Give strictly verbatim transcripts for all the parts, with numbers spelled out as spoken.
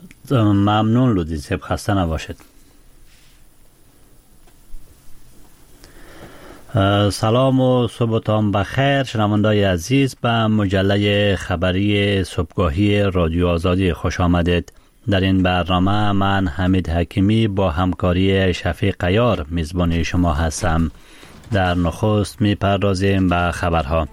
ممنون لودی صاحب، خسته نباشید. سلام و صبحتان بخیر شنوندای عزیز، به مجله خبری صبحگاهی رادیو آزادی خوش آمدید. در این برنامه من حمید حکیمی با همکاری شفیق قیار میزبان شما هستم. در نخست میپردازیم به خبرها.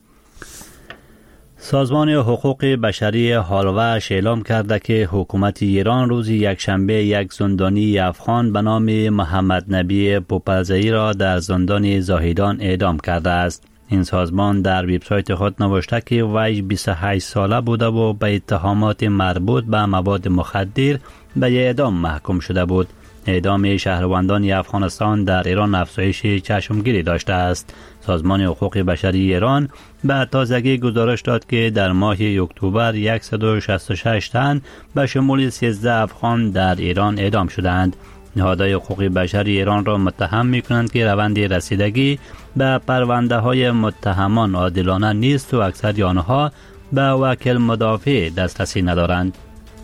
سازمان حقوق بشری هالوش اعلام کرده که حکومت ایران روز یکشنبه یک زندانی افغان به نام محمد نبی پوپلزئی را در زندان زاهدان اعدام کرده است. این سازمان در وبسایت خود نوشته که وی بیست و هشت ساله بوده و به اتهامات مربوط به مواد مخدر به اعدام محکوم شده بود. اعدام شهروندان افغانستان در ایران افزایش چشمگیری داشته است. سازمان حقوق بشری ایران به تازگی گزارش داد که در ماه اکتبر صد و شصت و شش تن به شمول سیزده افغان در ایران اعدام شدند. نهادهای حقوق بشری ایران را متهم می‌کنند که روند رسیدگی به پرونده های متهمان عادلانه نیست و اکثر آنها به وکیل مدافع دسترسی ندارند.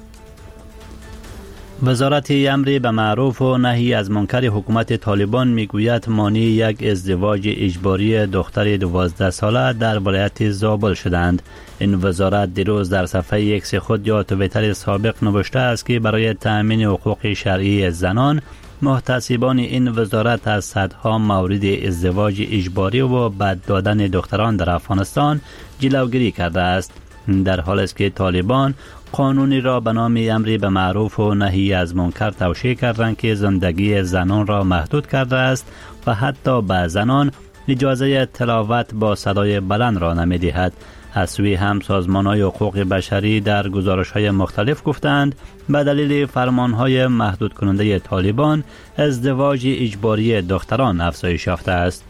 وزارت امر به معروف و نهی از منکر حکومت طالبان میگوید مانع یک ازدواج اجباری دختر دوازده ساله در ولایت زابل شدند. این وزارت دیروز در صفحه ایکس خود یا توییتر سابق نوشته است که برای تأمین حقوق شرعی زنان محتسبان این وزارت از صدها مورد ازدواج اجباری و بد دادن دختران در افغانستان جلوگیری کرده است. در حالی است که طالبان قانونی را به نام امر به معروف و نهی از منکر توشیح کردند که زندگی زنان را محدود کرده است و حتی به زنان اجازه تلاوت با صدای بلند را نمی‌دهد. از سوی هم سازمان‌های حقوق بشری در گزارش‌های مختلف گفتند به دلیل فرمان‌های محدود کننده طالبان ازدواج اجباری دختران افزایش یافته است.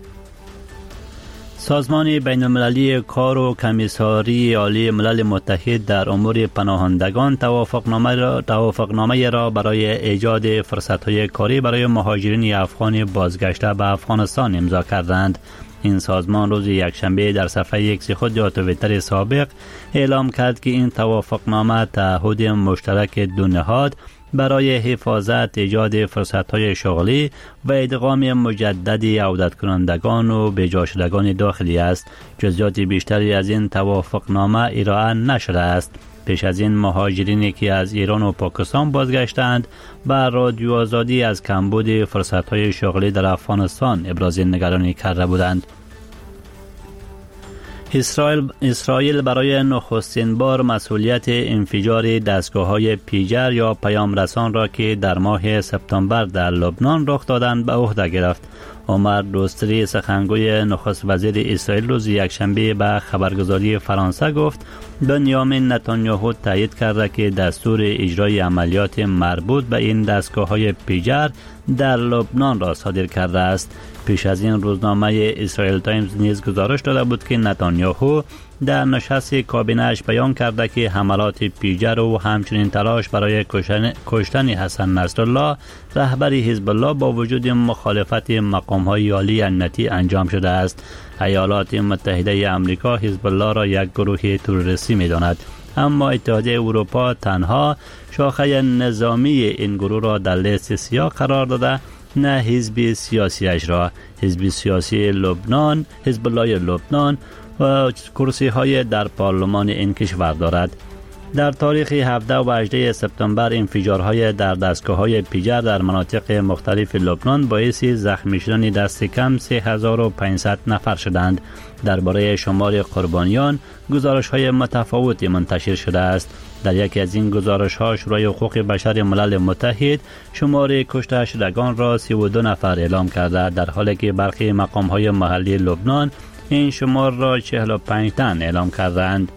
سازمان بین‌المللی کار و کمیساری عالی ملل متحد در امور پناهندگان توافقنامه را توافقنامه را برای ایجاد فرصت‌های کاری برای مهاجرین افغان بازگشته به افغانستان امضا کردند. این سازمان روز یکشنبه در صفحه ایکس خود یا توییتر سابق اعلام کرد که این توافقنامه تعهد مشترک دو نهاد برای حفاظت ایجاد فرصت‌های شغلی و ادغام مجدد عودت کنندگان و بجا شدگان داخلی است. جزئیات بیشتری از این توافقنامه ارائه نشده است. پیش از این مهاجرینی که از ایران و پاکستان بازگشتند به رادیو آزادی از کمبود فرصت‌های شغلی در افغانستان ابراز نگرانی کرده بودند. اسرائیل اسرائیل برای نخستین بار مسئولیت انفجار دستگاه‌های پیجر یا پیام رسان را که در ماه سپتامبر در لبنان رخ دادند به عهده گرفت. عمر دوستری سخنگوی نخست وزیر اسرائیل روز یکشنبه به خبرگزاری فرانسه گفت بنیامین نتانیاهو تایید کرده که دستور اجرای عملیات مربوط به این دستگاه‌های پیجر در لبنان را صادر کرده است. پیش از این روزنامه اسرائیل تایمز نیز گزارش داده بود که نتانیاهو در نشست کابینه‌اش بیان کرده که حملات پیجر و همچنین تلاش برای کشتن, کشتن حسن نصرالله رهبر حزب الله با وجود مخالفت مقام‌های عالی امنیتی انجام شده است. ایالات متحده آمریکا حزب الله را یک گروه تروریستی می‌داند، اما اتحادیه اروپا تنها شاخه نظامی این گروه را در لیست سیاه قرار داده، نه حزب سیاسیش را. حزب سیاسی لبنان، حزب الله لبنان و کرسی های در پارلمان این کشور دارد. در تاریخ هفده و هجده سپتامبر انفجارهای در دستگاه‌های پیجر در مناطق مختلف لبنان باعث زخمی شدن دست کم سه هزار و پانصد نفر شدند. درباره شمار قربانیان گزارش‌های متفاوتی منتشر شده است. در یکی از این گزارش‌ها شورای حقوق بشر ملل متحد شمار کشته شدگان را سی و دو نفر اعلام کرده، در حالی که برخی مقام‌های محلی لبنان این شمار را چهل و پنج تن اعلام کردند.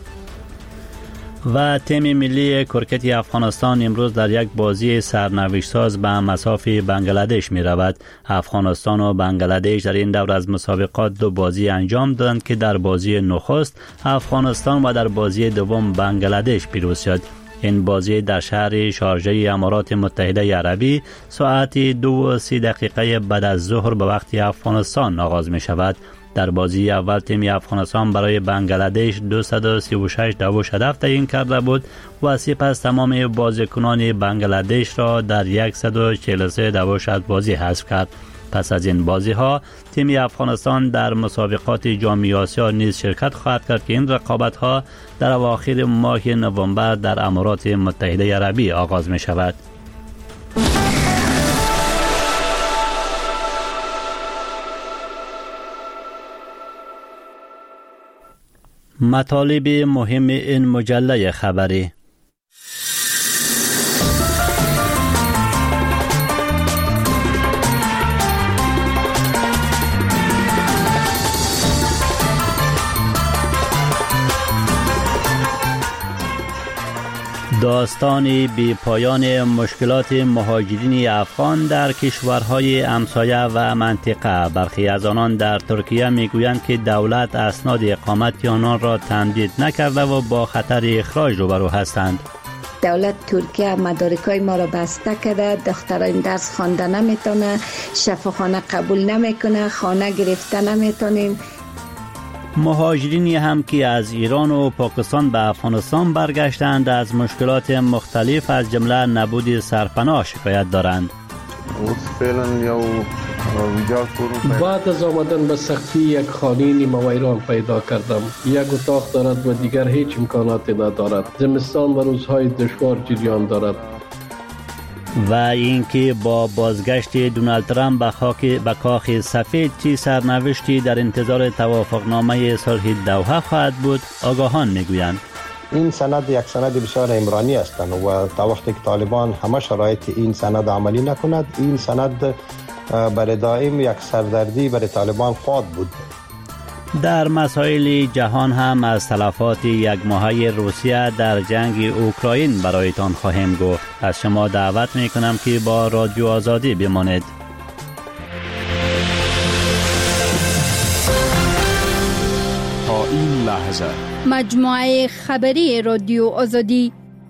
و تیم ملی کرکت افغانستان امروز در یک بازی سرنوشت ساز به مصاف بنگلادش می رود. افغانستان و بنگلادش در این دور از مسابقات دو بازی انجام دادند که در بازی نخست افغانستان و در بازی دوم بنگلادش پیروز شد. این بازی در شهر شارجه امارات متحده عربی ساعت دو و سی دقیقه بعد از ظهر به وقت افغانستان آغاز می شود. در بازی اول تیم افغانستان برای بنگلادش دویست و سی و شش دعوش هدف تعیین کرده بود و سپس تمام بازیکنان بنگلادش را در صد و چهل و سه دعوش از بازی حذف کرد. پس از این بازی ها تیم افغانستان در مسابقات جام آسیا نیز شرکت خواهد کرد که این رقابت ها در اواخر ماه نوامبر در امارات متحده عربی آغاز می شود. مطالب مهم این مجله خبری: داستان بی پایان مشکلات مهاجرین افغان در کشورهای همسایه و منطقه. برخی از آنان در ترکیه میگویند که دولت اسناد اقامت آنان را تمدید نکرده و با خطر اخراج روبرو هستند. دولت ترکیه مدارکای ما را بسته کرده، دختران درس خوانده نمیتونه، شفاخانه قبول نمیکنه، خانه گرفته نمیتونیم. مهاجرینی هم که از ایران و پاکستان به افغانستان برگشتند از مشکلات مختلف از جمله نبود سرپناه شکایت دارند. بعد از آمدن به سختی یک خانه نیمه ویران پیدا کردم. یک اتاق دارد و دیگر هیچ امکاناتی ندارد. زمستان و روزهای دشوار جریان دارد. و اینکه با بازگشت دونالد ترامپ به خاک به کاخ سفید چی سرنوشتی در انتظار توافقنامه صلح دوحه خواهد بود، آگاهان میگویند. این سند یک سند بسیار عمرانی است و تا وقتی که طالبان همه شرایط این سند عملی نکند، این سند برای دائم یک سردردی برای طالبان خواهد بود. در مسائل جهان هم از تلفات یک ماهه روسیه در جنگ اوکراین برایتان خواهیم گفت. از شما دعوت می کنم که با رادیو آزادی بمانید. تا این لحظه مجموعه خبری رادیو آزادی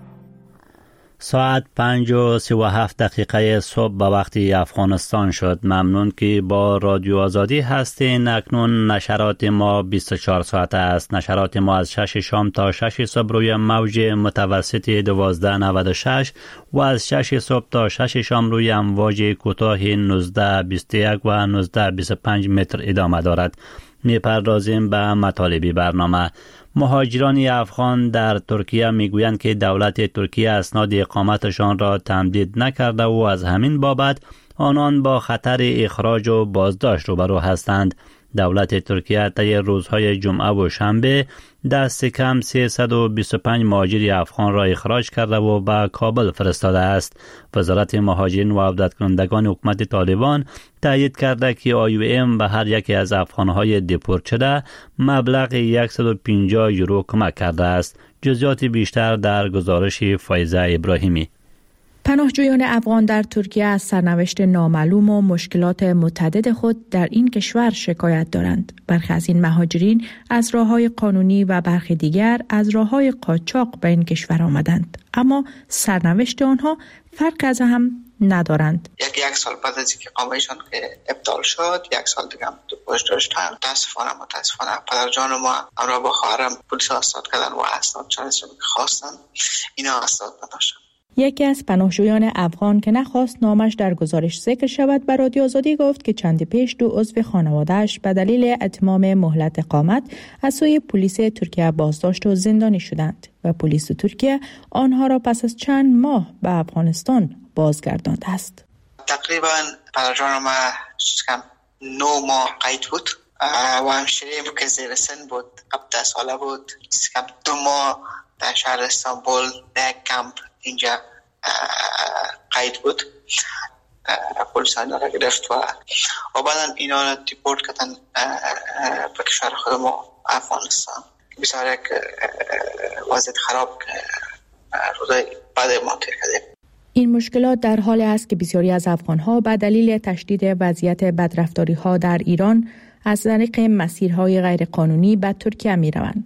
ساعت پنج و سی و هفت دقیقه صبح به وقت افغانستان شد. ممنون که با رادیو آزادی هستین. اکنون نشرات ما بیست و چهار ساعته است. نشرات ما از شش شام تا شش صبح روی موج متوسط دوازده و نود و شش و از شش صبح تا شش شام روی امواج کوتاه نوزده و بیست و یک و نوزده و بیست و پنج متر ادامه دارد. میپردازیم به مطالب برنامه. مهاجران افغان در ترکیه میگویند که دولت ترکیه اسناد اقامتشان را تمدید نکرده و از همین بابت آنان با خطر اخراج و بازداشت روبرو هستند. دولت ترکیه طی روزهای جمعه و شنبه دست کم سیصد و بیست و پنج مهاجر افغان را اخراج کرده و به کابل فرستاده است. وزارت مهاجرین و عودت کنندگان حکومت طالبان تایید کرده که آی او ام به هر یکی از افغانهای دیپورت شده مبلغ صد و پنجاه یورو کمک کرده است. جزئیات بیشتر در گزارش فایزه ابراهیمی. پناهجویان افغان در ترکیه از سرنوشت نامعلوم و مشکلات متعدد خود در این کشور شکایت دارند. برخی از این مهاجرین از راه‌های قانونی و برخی دیگر از راه‌های قاچاق به این کشور آمدند، اما سرنوشت آنها فرق از هم ندارند. یک یک سال بعد از اینکه اقامه‌شان که ابطال شد، یک سال دیگه هم تو پشت داشتن. متاسفانه متاسفانه پدرجان ما همراه با خواهرم پلیس اسناد کردن و اسناد چنانچه که خواستن اینا اسناد نداشتن. یکی از پناهجویان افغان که نخواست نامش در گزارش ذکر شود به رادیو آزادی گفت که چندی پیش دو عضو خانواده‌اش به دلیل اتمام مهلت اقامت از سوی پلیس ترکیه بازداشت و زندانی شدند و پلیس ترکیه آنها را پس از چند ماه به افغانستان بازگردانده است. تقریبا پدرجان ما کم نه ماه قید بود و همشیریم که زیر سن بود، هفده ساله بود، کم دو ماه در شهر استانبول در کمپ اینجا قید بود. پلیس اینا را گرفت و و بعدا اینا را دیپورت کردن به کشور خود ما افغانستان. بسیار یک وضعیت خراب روزای بعد منتقل کردیم. این مشکلات در حال است که بسیاری از افغان‌ها به دلیل تشدید وضعیت بدرفتاری‌ها در ایران از طریق مسیرهای غیرقانونی به ترکیه می‌روند.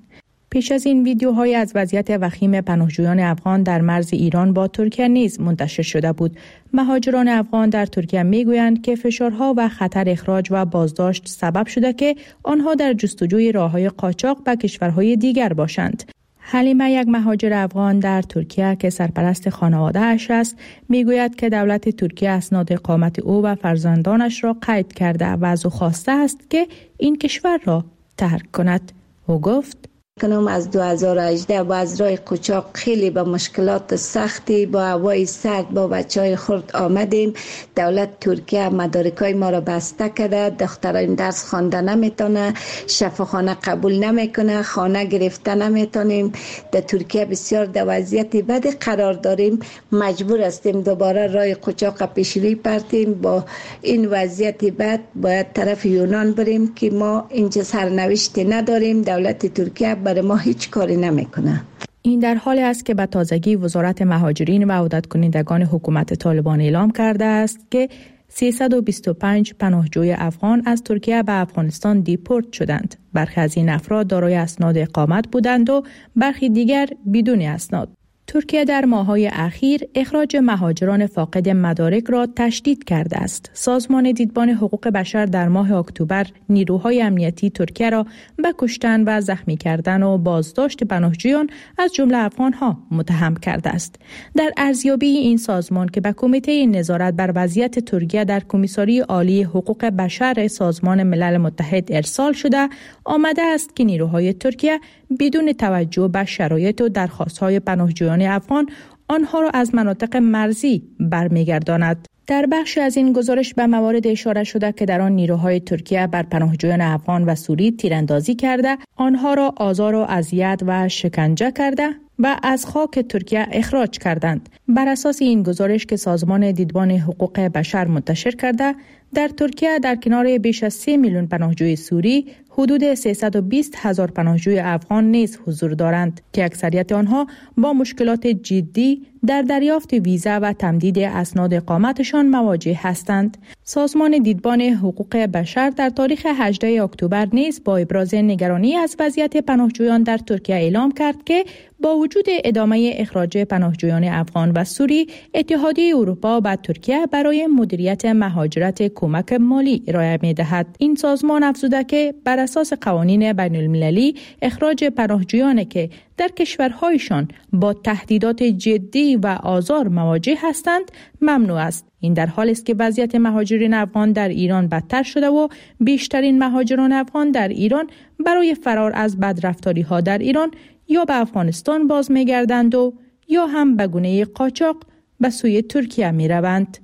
پیش از این ویدیوهای از وضعیت وخیم پناهجویان افغان در مرز ایران با ترکیه نیز منتشر شده بود. مهاجران افغان در ترکیه میگویند که فشارها و خطر اخراج و بازداشت سبب شده که آنها در جستجوی راههای قاچاق به کشورهای دیگر باشند. حلیمه، یک مهاجر افغان در ترکیه که سرپرست خانواده اش است، میگوید که دولت ترکیه اسناد اقامت او و فرزندانش را قید کرده و از او خواسته است که این کشور را ترک کند. او گفت: کنم از دو هزار و هجده با از راه قاچاق خیلی با مشکلات سختی با هوای سرد با بچهای خرد آمدیم. دولت ترکیه مدارکای ما را بسته کرده، دختران درس خوانده نمیتونه، شفاخانه قبول نمیکنه، خانه گرفته نمیتونیم. در ترکیه بسیار در وضعیت بدی قرار داریم، مجبور هستیم دوباره راه قاچاق پیشروی پرتیم. با این وضعیت بد باید طرف یونان بریم که ما اینجا سرنوشتی نداریم. دولت ترکیه برای ما هیچ کاری نمیکنه. این در حالی است که به تازگی وزارت مهاجرین و عودت کنندگان حکومت طالبان اعلام کرده است که سیصد و بیست و پنج پناهجوی افغان از ترکیه به افغانستان دیپورت شدند. برخی از این افراد دارای اسناد اقامت بودند و برخی دیگر بدون اسناد. ترکیه در ماه‌های اخیر اخراج مهاجران فاقد مدارک را تشدید کرده است. سازمان دیدبان حقوق بشر در ماه اکتبر نیروهای امنیتی ترکیه را به کشتن و زخمی کردن و بازداشت پناهجویان از جمله افغان‌ها متهم کرده است. در ارزیابی این سازمان که به کمیته نظارت بر وضعیت ترکیه در کمیساری عالی حقوق بشر سازمان ملل متحد ارسال شده، آمده است که نیروهای ترکیه بدون توجه به شرایط و درخواست‌های پناهجویان افغان آنها را از مناطق مرزی برمیگرداند. در بخش از این گزارش به موارد اشاره شده که در آن نیروهای ترکیه بر پناهجویان افغان و سوری تیراندازی کرده، آنها را آزار و اذیت و شکنجه کرده و از خاک ترکیه اخراج کردند. بر اساس این گزارش که سازمان دیدبان حقوق بشر منتشر کرده، در ترکیه در کنار بیش از سه میلیون پناهجوی سوری، حدود سیصد و بیست هزار پناهجوی افغان نیز حضور دارند که اکثریت آنها با مشکلات جدی در دریافت ویزا و تمدید اسناد اقامتشان مواجه هستند. سازمان دیدبان حقوق بشر در تاریخ هجدهم اکتبر نیز با ابراز نگرانی از وضعیت پناهجویان در ترکیه اعلام کرد که با وجود ادامه اخراج پناهجویان افغان و سوری، اتحادیه اروپا به ترکیه برای مدیریت مهاجرت کمک مالی ارائه می‌دهد. این سازمان افزوده که بر اساس قوانین بین المللی اخراج پناهجویان که در کشورهایشان با تهدیدات جدی و آزار مواجه هستند ممنوع است. این در حالی است که وضعیت مهاجرین افغان در ایران بدتر شده و بیشترین مهاجران افغان در ایران برای فرار از بدرفتاری‌ها در ایران یا به افغانستان باز می‌گردند و یا هم به گونه قاچاق به سوی ترکیه می‌روند.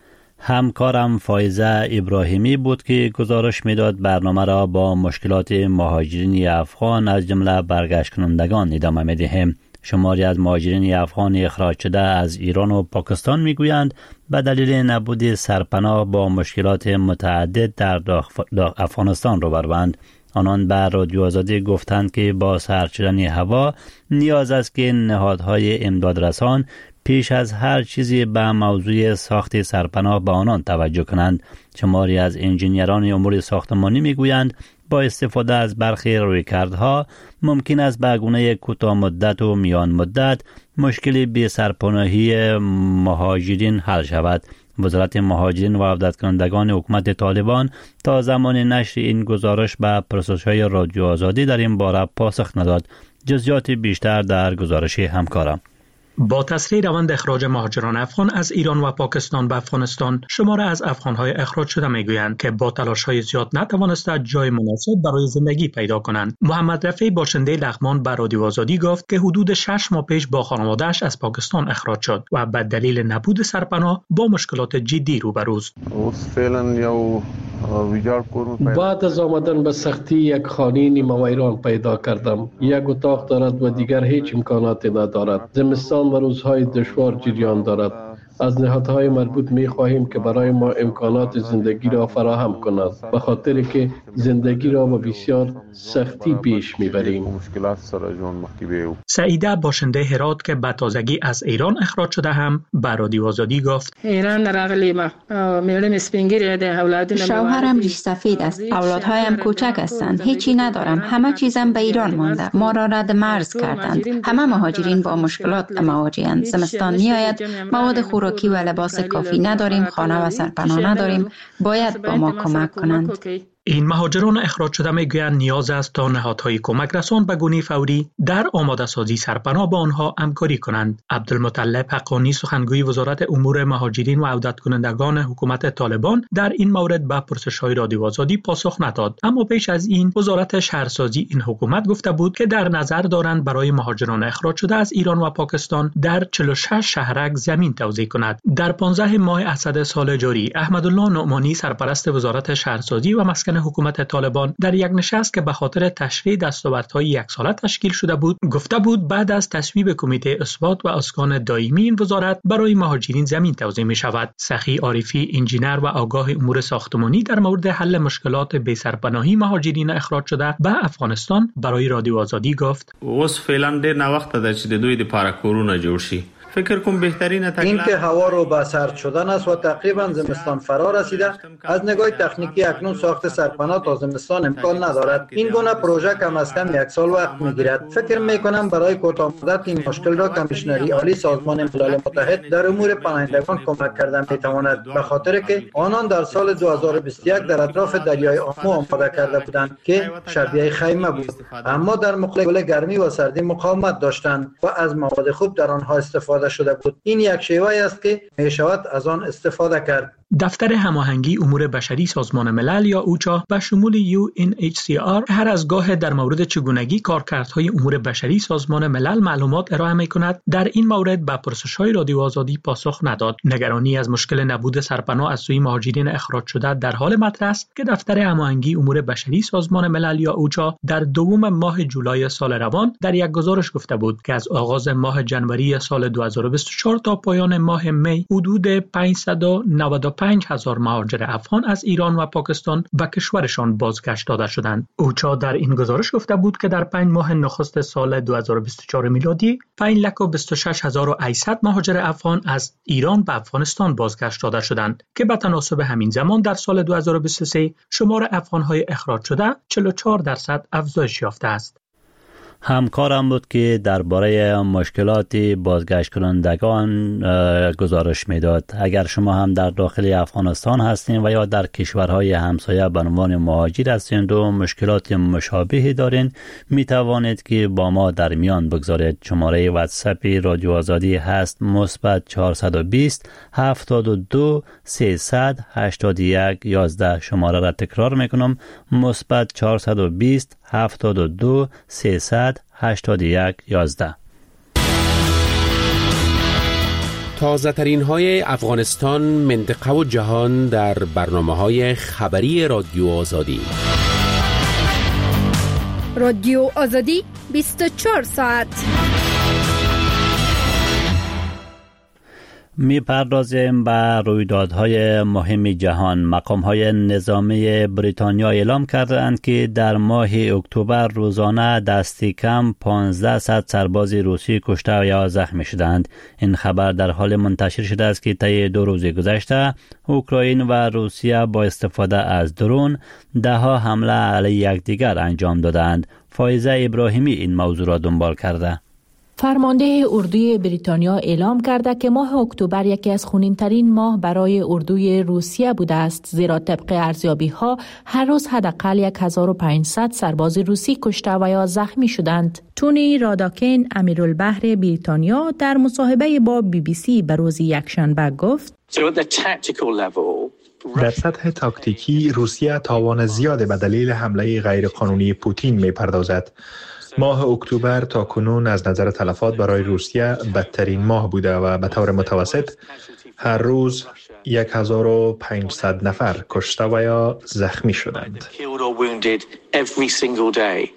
همکارم فایزه ابراهیمی بود که گزارش میداد. برنامه را با مشکلات مهاجرین افغان از جمله برگشت کنندگان ادامه می‌دهیم. شماری از مهاجرین افغان اخراج شده از ایران و پاکستان میگویند به دلیل نبود سرپناه با مشکلات متعدد در افغانستان روبروند. آنان به رادیو آزادی گفتند که با سرد شدن هوا نیاز است که نهادهای امدادرسان پیش از هر چیزی به موضوع ساخت سرپناه به آنان توجه کنند. شماری از انجینیران امور ساختمانی میگویند با استفاده از برخی رویکردها ممکن است به گونه کوتاه مدت و میان مدت مشکل بی سرپناهی مهاجرین حل شود. وزارت مهاجرین و عودت کنندگان حکومت طالبان تا زمان نشر این گزارش به پرسش‌های رادیو آزادی در این باره پاسخ نداد. جزئیات بیشتر در گزارش همکارم. با تسریع روند اخراج مهاجران افغان از ایران و پاکستان به افغانستان، شماره از افغان‌های اخراج شده میگویند که با تلاش‌های زیاد نتوانسته جای مناسب برای زندگی پیدا کنند. محمد رفیع باشنده لغمان به رادیو آزادی گفت که حدود شش ماه پیش با خانواده‌اش از پاکستان اخراج شد و به دلیل نبود سرپناه با مشکلات جدی روبروست. بعد از آمدن به سختی یک خانه نیمه ویران پیدا کردم. یک اتاق دارد و دیگر هیچ امکاناتی ندارد. زمستان و روزهای دشوار جریان دارد. از نهادهای مربوط می خواهیم که برای ما امکانات زندگی را فراهم کند، به خاطر که زندگی را با بسیار سختی پیش می بریم. سعیده باشنده هرات که به تازگی از ایران اخراج شده هم به رادیو آزادی گفت ایران راغلیم، میرم سپینگیری ده اولاد شوهرم ریش سفید است، اولادهایم کوچک هستند، هیچی ندارم، همه چیزم به ایران مانده، ما را رد مرز کردند. همه مهاجرین با مشکلات مواجهند. زمستان میآید، مواد خوراکی و لباس کافی نداریم، خانه و سرپناه نداریم، باید با ما کمک کنند. این مهاجران اخراج شده میگویند نیاز است تا نهادهای کمک رسان به گونه فوری در آماده سازی سرپناه با آنها همکاری کنند. عبدالمطلب حقانی سخنگوی وزارت امور مهاجرین و عودت کنندگان حکومت طالبان در این مورد به پرسش‌های رادیو آزادی پاسخ نداد، اما پیش از این وزارت شهرسازی این حکومت گفته بود که در نظر دارند برای مهاجران اخراج شده از ایران و پاکستان در چهل و شش شهرک زمین توزیع کند. در پانزده ماه اسد سال جاری احمدالله نعمانی سرپرست وزارت شهرسازی و مسکن حکومت طالبان در یک نشست که به خاطر تشریح دستاوردهای یک ساله تشکیل شده بود گفته بود بعد از تصویب کمیته اثبات و اسکان دائمی این وزارت برای مهاجرین زمین توزیع می شود. سخی عارفی انجینر و آگاه امور ساختمانی در مورد حل مشکلات بی‌سرپناهی مهاجرین اخراج شده به افغانستان برای رادیو آزادی گفت اوس فعلا ډیر نه وخت ده چې د دوی لپاره کورونه جوړ شي. فکر کوم بهترین تکلیف این که هوا رو به سرد شدن است و تقریبا زمستان فرا رسیده. از نگاه تکنیکی اکنون ساخت سرپناه تا زمستان امکان ندارد. این گونه پروژه کم از کم یک سال وقت میگیرد. فکر میکنم برای کوتاه مدت این مشکل را کمیشنری عالی سازمان ملل متحد در امور پناهندگان کمک کردن میتواند، به خاطر که آنان در سال دو هزار و بیست و یک در اطراف دریای آمو آماده کرده بودند که شبیه خیمه بود، اما در مقابل گرمی و سردی مقاومت داشتند و از مواد خوب در آنها استفاده شده بود. این یک شیوه است که می شود از آن استفاده کرد. دفتر هماهنگی امور بشری سازمان ملل یا اوچا به شمول یو ان اچ سی آر هر از گاه در مورد چگونگی کارکردهای امور بشری سازمان ملل معلومات ارائه می کند، در این مورد به پرسش‌های رادیو آزادی پاسخ نداد. نگرانی از مشکل نبود سرپناه از سوی مهاجرین اخراج شده در حال مطرح است که دفتر هماهنگی امور بشری سازمان ملل یا اوچا در دوم ماه جولای سال روان در یک گزارش گفته بود که از آغاز ماه جنوری سال دو هزار و بیست و چهار تا پایان ماه می حدود پانصد و نود و پنج هزار مهاجر افغان از ایران و پاکستان به کشورشان بازگشت داده شدند. اوچا در این گزارش گفته بود که در پنج ماه نخست سال دو هزار و بیست و چهار میلادی پنج لک و بیست و شش هزار و هشتصد مهاجر افغان از ایران به افغانستان بازگشت داده شدند که به تناسب همین زمان در سال دو هزار و بیست و سه شمار افغان‌های اخراج شده چهل و چهار درصد افزایش یافته است. همکارم بود که درباره مشکلات بازگشت کنندگان گزارش میداد. اگر شما هم در داخل افغانستان هستین و یا در کشورهای همسایه به عنوان مهاجر هستین و مشکلات مشابهی دارین، می توانید که با ما در میان بگذارید. شماره واتساپ رادیو آزادی هست مثبت چهارصد و بیست هفتاد و دو سیصد هشتاد و یک یازده. شماره را تکرار میکنم مثبت چهارصد و بیست هفتاد و دو سیصد هشتاد و یک یازده. تازه ترین های افغانستان، منطقه و جهان در برنامه های خبری رادیو آزادی. رادیو آزادی بیست و چهار ساعت. می پردازیم به رویدادهای مهم جهان. مقام‌های نظامی بریتانیا اعلام کردند که در ماه اکتبر روزانه دستی کم پانزده سرباز روسی کشته یا زخمی شدند. این خبر در حال منتشر شده است که طی دو روز گذشته اوکراین و روسیه با استفاده از درون ده ها حمله علیه یکدیگر انجام دادند. فایزه ابراهیمی این موضوع را دنبال کرده. فرمانده اردوی بریتانیا اعلام کرده که ماه اکتبر یکی از خونین‌ترین ماه برای اردوی روسیه بوده است، زیرا طبق ارزیابی‌ها هر روز حداقل هزار و پانصد سرباز روسی کشته و یا زخمی شدند. تونی راداکین امیرالبحر بریتانیا در مصاحبه با بی بی سی به روز یکشنبه گفت: در سطح تاکتیکی روسیه تاوان زیاد به دلیل حمله غیرقانونی پوتین می‌پردازد. ماه اکتبر تا کنون از نظر تلفات برای روسیه بدترین ماه بوده و به طور متوسط هر روز هزار و پانصد نفر کشته و یا زخمی شدند.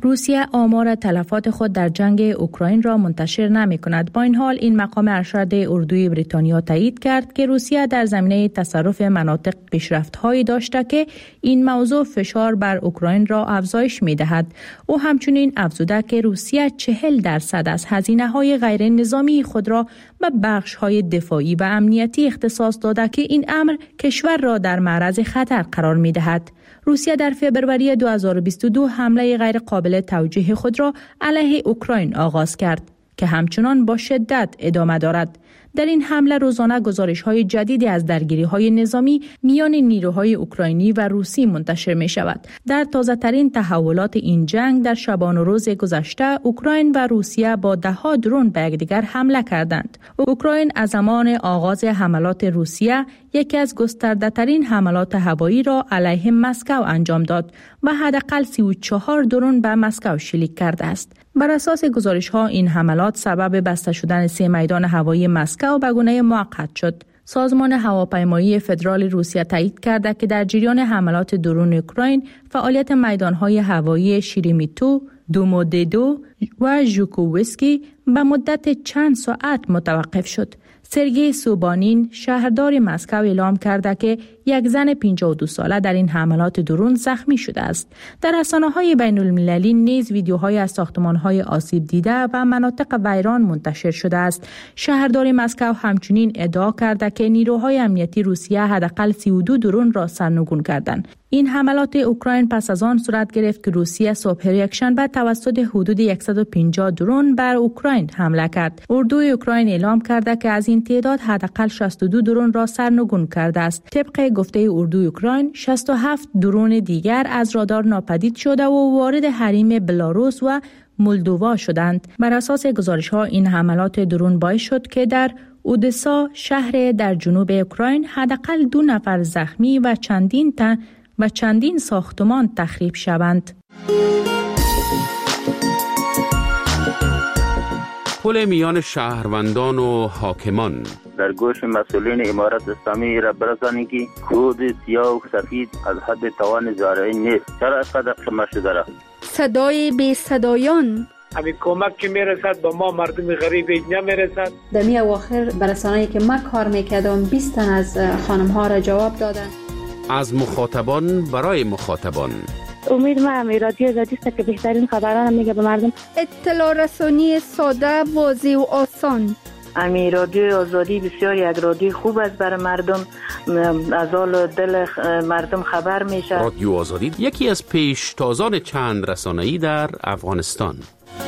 روسیه آمار تلفات خود در جنگ اوکراین را منتشر نمی کند. با این حال این مقام ارشد اردوی بریتانیا تایید کرد که روسیه در زمینه تصرف مناطق پیشرفت‌هایی داشته که این موضوع فشار بر اوکراین را افزایش می دهد. او همچنین افزوده که روسیه چهل درصد از هزینه‌های غیر نظامی خود را به بخش‌های دفاعی و امنیتی اختصاص داده که این امر کشور را در معرض خطر قرار می دهد. روسیه در فوریه دو هزار و بیست و دو حمله غیر قابل توجیه خود را علیه اوکراین آغاز کرد که همچنان با شدت ادامه دارد. در این حمله روزانه گزارش‌های جدیدی از درگیری‌های نظامی میان نیروهای اوکراینی و روسی منتشر می‌شود. در تازه‌ترین تحولات این جنگ در شبان و روز گذشته اوکراین و روسیه با ده‌ها درون به یکدیگر حمله کردند. اوکراین از زمان آغاز حملات روسیه یکی از گسترده‌ترین حملات هوایی را علیه مسکو انجام داد و حداقل سی و چهار درون به مسکو شلیک کرده است. بر اساس گزارش‌ها این حملات سبب بسته شدن سه میدان هوایی مسکو به گونه موقت شد. سازمان هواپیمایی فدرال روسیه تایید کرده که در جریان حملات درون اوکراین فعالیت میدان‌های هوایی شیریمیتو، دوموددو و ژوکووسکی به مدت چند ساعت متوقف شد. سرگئی سوبانین شهردار مسکو اعلام کرده که یک زن پنجاه و دو ساله در این حملات درون زخمی شده است. در رسانه‌های بین المللی نیز ویدیوهای از ساختمان‌های آسیب دیده و مناطق ویران منتشر شده است. شهردار مسکو همچنین ادعا کرده که نیروهای امنیتی روسیه حداقل سی و دو درون را سرنگون کردند. این حملات اوکراین پس از آن صورت گرفت که روسیه صبح یکشنبه توسط حدود صد و پنجاه درون بر اوکراین حمله کرد. اردوی اوکراین اعلام کرده که از این تعداد حداقل شصت و دو درون را سرنگون کرده است. طبق گفته اردوی اوکراین شصت و هفت درون دیگر از رادار ناپدید شده و وارد حریم بلاروس و مولدووا شدند. بر اساس گزارش‌ها این حملات درون باعث شد که در اودسا شهر در جنوب اوکراین حداقل دو نفر زخمی و چندین تن و چندین ساختمان تخریب شوند. پل میان شهروندان و حاکمان در گوش مسئولین امارت اسلامی را برسانید که کود سیاه و سفید از حد توان زارعی نیست. چرا اینقدر قمه شده را؟ صدای بی صدایان همین کمک که میرسد با ما مردم غریب اینجا میرسد. در می اواخر برسانه‌ای که ما کار میکردم بیست تن از خانم ها را جواب دادن. از مخاطبان برای مخاطبان. امید ما همی رادیو آزادی است که بهترین خبران میگه به مردم. اطلاع رسانی ساده، واضح و آسان. امی رادیو آزادی بسیار یک رادیو خوب است برای مردم، از حال دل مردم خبر میشه. رادیو آزادی یکی از پیشتازان چند رسانه‌ای در افغانستان.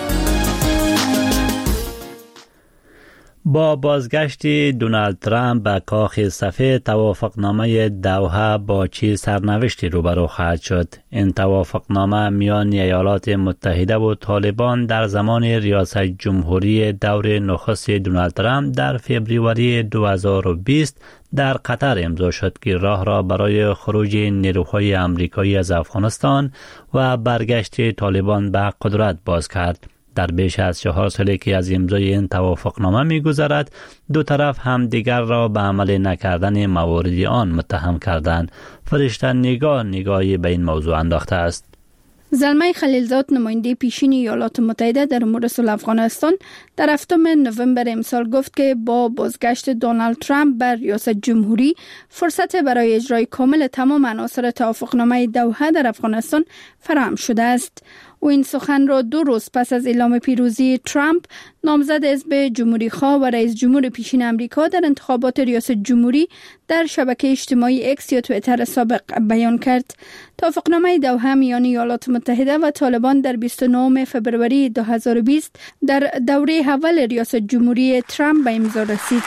با بازگشت دونالد ترامپ به کاخ سفید، توافقنامه دوحه با چه سرنوشتی روبرو خواهد شد؟ این توافقنامه میان ایالات متحده و طالبان در زمان ریاست جمهوری دور نخست دونالد ترامپ در فوریه دو هزار و بیست در قطر امضا شد که راه را برای خروج نیروهای آمریکایی از افغانستان و برگشت طالبان به قدرت باز کرد. در بیش از چهار سالی که از امضای این توافقنامه می‌گذرد، دو طرف هم دیگر را به عمل نکردن موارد آن متهم کردند. فرشته نگاه نگاهی به این موضوع انداخته است. زلمه خلیلزاد، نماینده پیشین ایالات متحده در امور صلح افغانستان، در هفتم نوامبر امسال گفت که با بازگشت دونالد ترامپ بر ریاست جمهوری، فرصت برای اجرای کامل تمام عناصر توافقنامه دوحه در افغانستان فراهم شده است. او این سخن را دو روز پس از اعلام پیروزی ترامپ، نامزد حزب جمهوری خواه و رئیس جمهور پیشین آمریکا در انتخابات ریاست جمهوری در شبکه اجتماعی اکس یا توییتر سابق بیان کرد. توافقنامه دوحه میان ایالات متحده و طالبان در بیست و نهم فوریه دو هزار و بیست در دوره اول ریاست جمهوری ترامپ به امضا رسید.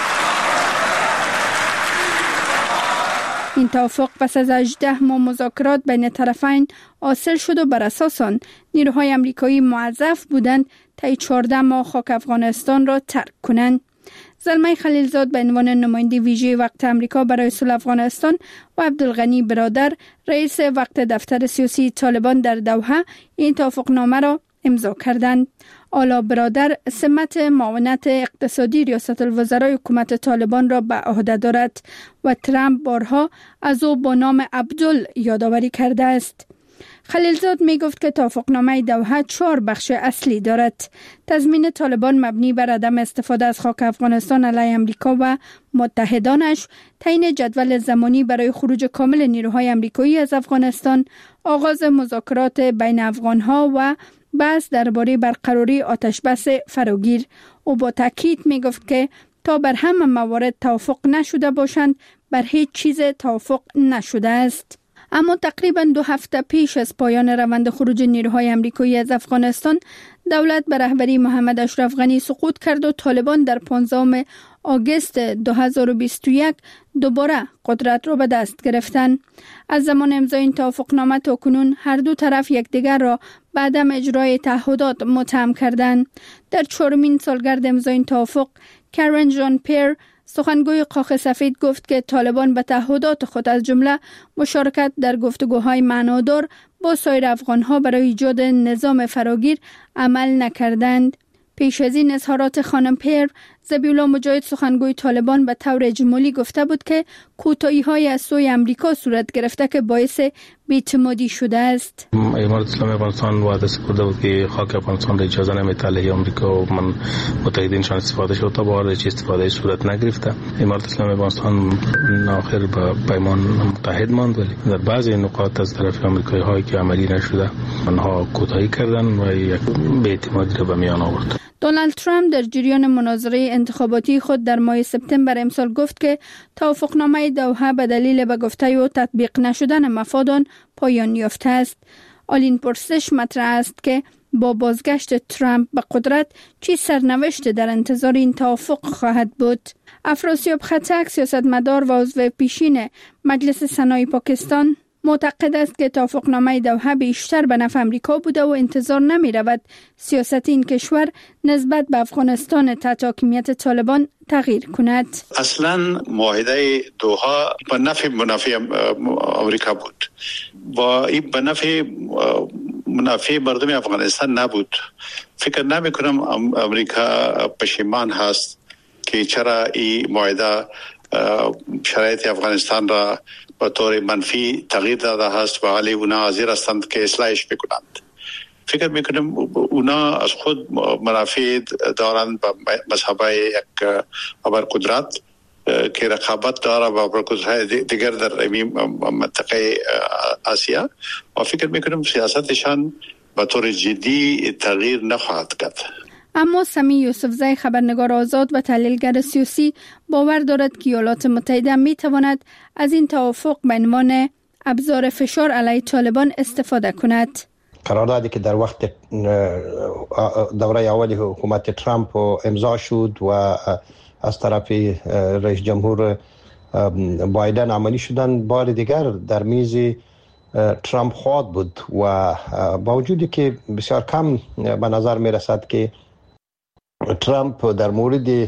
این توافق پس از هجده ماه مذاکرات بین طرفین حاصل شد و بر اساس آن نیروهای آمریکایی موظف بودند تا چهارده ماه خاک افغانستان را ترک کنند. زلمه خلیلزاد به عنوان نماینده ویژه وقت آمریکا برای صلح افغانستان و عبدالغنی برادر، رئیس وقت دفتر سیاسی طالبان در دوحه، این توافقنامه را امضا کردند. آلا برادر سمت معاونت اقتصادی ریاست الوزرای حکومت طالبان را به عهده دارد و ترامپ بارها از او با نام عبدال یادآوری کرده است. خلیلزاد می گفت که توافقنامه دوحه چهار بخش اصلی دارد. تضمین طالبان مبنی بر عدم استفاده از خاک افغانستان علیه امریکا و متحدانش، تعیین جدول زمانی برای خروج کامل نیروهای امریکایی از افغانستان، آغاز مذاکرات بین افغانها و بحث درباره برقراری آتشبس فراگیر. او با تاکید می گفت که تا بر همه موارد توافق نشده باشند، بر هیچ چیز توافق نشده است. اما تقریبا دو هفته پیش از پایان روند خروج نیروهای امریکایی از افغانستان، دولت به رهبری محمد اشرف غنی سقوط کرد و طالبان در پانزدهم آگوست دو هزار و بیست و یک دوباره قدرت را به دست گرفتند. از زمان امضای این توافقنامه تا کنون هر دو طرف یکدیگر را به عدم اجرای تعهدات متهم کردند. در چهارمین سالگرد امضای این توافق، کارن ژان پیر، سخنگوی کاخ سفید، گفت که طالبان به تعهدات خود از جمله مشارکت در گفتگوهای معنادار با سایر افغانها برای ایجاد نظام فراگیر عمل نکردند. پیش از این اظهارات خانم پیر، ذبیح‌الله مجاهد، سخنگوی طالبان، به طور اجمالی گفته بود که کوتاهی‌های از سوی امریکا صورت گرفته که باعث بی‌اعتمادی شده است. امارت اسلامی افغانستان وعده سپرده بود که خاک افغانستان را اجازه نمی‌دهد علیه آمریکا و من متحدینشان استفاده شد، تا به حال هیچ استفاده صورت نگرفته. امارت اسلامی افغانستان آخر به پیمان متحد ماند، ولی در بعضی نقاط از طرف آمریکایی‌ها که عملی نشده، آنها کوتاهی کردند و یک بی‌اعتمادی را به میان آورد. دونالد ترامپ در جریان مناظره انتخاباتی خود در ماه سپتامبر امسال گفت که توافقنامه دوحه به دلیل به گفته و تطبیق نشدن مفادان پایان یافته است. آلین پرسش مطرح است که با بازگشت ترامپ به قدرت چی سرنوشت در انتظار این توافق خواهد بود. افراسیاب خطک، سیاستمدار و عضو پیشین مجلس سنای پاکستان، معتقد است که توافقنامه دوحه بیشتر به نفع امریکا بوده و انتظار نمی رود سیاست این کشور نسبت به افغانستان تحت حاکمیت طالبان تغییر کند. اصلا معاهده دوحه به نفع منافع امریکا بود و این به نفع منافع مردم افغانستان نبود. فکر نمی کنم امریکا پشیمان هست که چرا این معاهده شرایط افغانستان را به طور منفی تغییر داده است و حالی اونا حاضر هستند که اصلاحش بکنند. فکر میکنم اونا از خود منافع دارند با مذهبای یک ابرقدرت که رقابت داره با ابرقدرت دیگر در این منطقه آسیا و فکر میکنم سیاستشان به طور جدی تغییر نخواهد کرد. اما سمی یوسفزی، خبرنگار آزاد و تحلیلگر سیاسی، باور دارد که ایالات متحده می تواند از این توافق به عنوان ابزار فشار علیه طالبان استفاده کند. قراردادی که در وقت دوره اولی حکومت ترامپ امضا شد و از طرف رئیس جمهور بایدن عملی شدن، بار دیگر در میز ترامپ خواهد بود و با وجودی که بسیار کم به نظر می رسد که ترامپ در مورد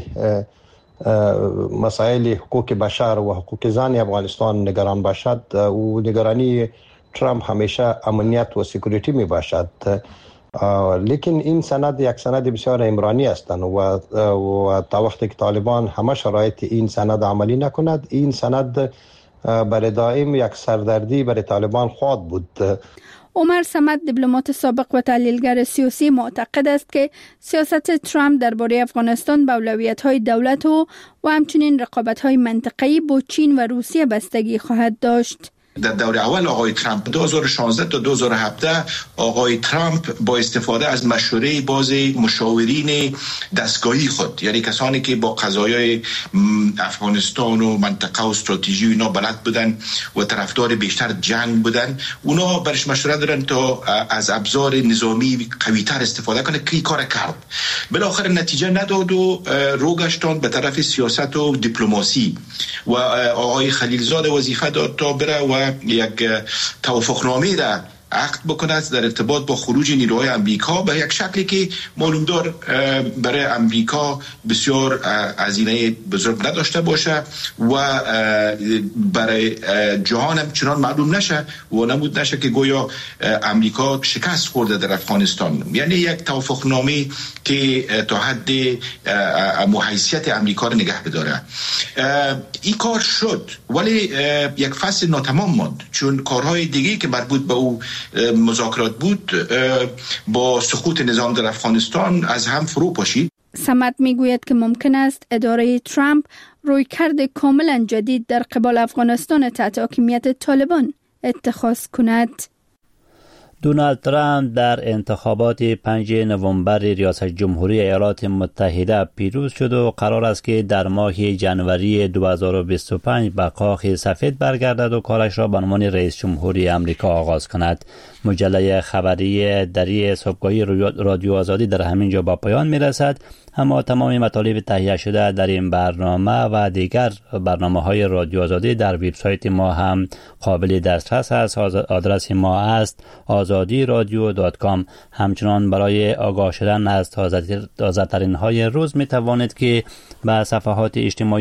مسائل حقوق بشر و حقوق زن افغانستان نگران باشد، و نگرانی ترامپ همیشه امنیت و سکیوریتی می باشد. لیکن این سند یک سند بسیار عمرانی است و, و تا وقتی که طالبان همه شرایط این سند عملی نکند، این سند برای دائم یک سردردی برای طالبان خواهد بود. عمر صمد، دیپلمات سابق و تحلیلگر سیاسی، معتقد است که سیاست ترامپ درباره افغانستان به اولویت‌های دولت و و همچنین رقابت‌های منطقه‌ای با چین و روسیه بستگی خواهد داشت. در دور اول آقای ترامپ دو هزار و شانزده تا دو هزار و هفده آقای ترامپ با استفاده از مشوره باز مشاورین دستگاهی خود، یعنی کسانی که با قضایای افغانستان و منطقه و استراتژی اینا بلد بودن و طرفدار بیشتر جنگ بودن، اونا برش مشوره دارن تا از ابزار نظامی قوی‌تر استفاده کنه که کار کرد. بالاخره نتیجه نداد و رو گشتن به طرف سیاست و دیپلماسی و آقای خلیلزاد وظیفه داد تا بره و یک توافقنامه را عقد بکند در ارتباط با خروج نیروهای امریکا به یک شکلی که معلوم دار برای امریکا بسیار هزینه بزرگ نداشته باشه و برای جهان هم چنان معلوم نشه و نمود نشه که گویا امریکا شکست خورده در افغانستان. یعنی یک توافقنامه که تا حد حیثیت امریکا را نگه بداره. این کار شد ولی یک فصل ناتمام ماند، چون کارهای دیگه که مربوط به او مذاکرات بود با سقوط نظام در افغانستان از هم فرو پاشید. سمت میگوید که ممکن است اداره ترامپ رویکرد کاملا جدید در قبال افغانستان تحت حاکمیت طالبان اتخاذ کند. دونالد ترامپ در انتخابات پنجم نوامبر ریاست جمهوری ایالات متحده پیروز شد و قرار است که در ماه ژانویه دو هزار و بیست و پنج به کاخ سفید برگردد و کارش را به عنوان رئیس جمهوری آمریکا آغاز کند. مجله خبری دری صبحگاهی رادیو آزادی در همین جا با پایان می رسد، اما تمام مطالب تهیه شده در این برنامه و دیگر برنامه‌های رادیو آزادی در وبسایت ما هم قابل دسترس است. آدرس ما است آزادی رادیو دات کام. همچنان برای آگاه شدن از تازه ترین های روز می توانید که به صفحات اجتماعی